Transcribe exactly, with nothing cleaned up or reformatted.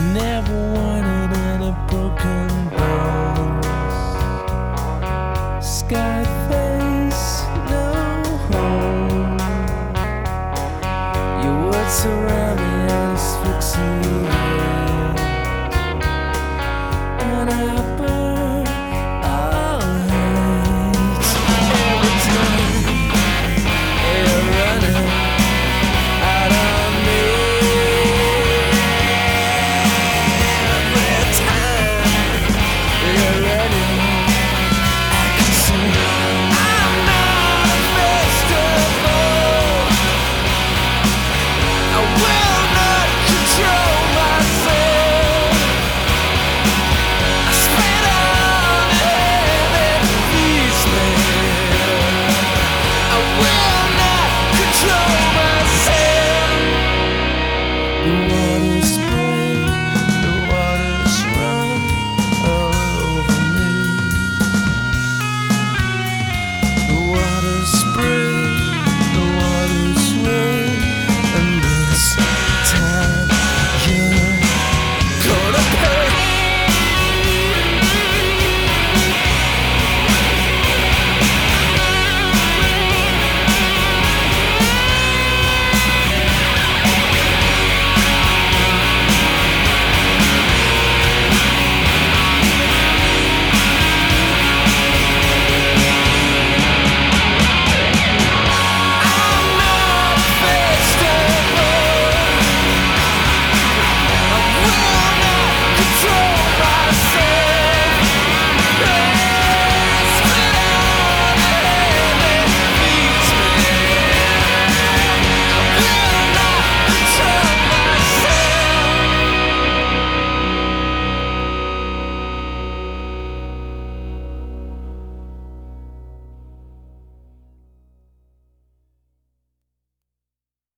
never wanted any broken bones. Scarface, no home. Your words surround me and asphyxiate, and I burn all hate. Every time you're running out on me, every time you're running, I can see I'm not a vegetable. I will not control myself. I spit on it and feeds me. I will not control myself. The water's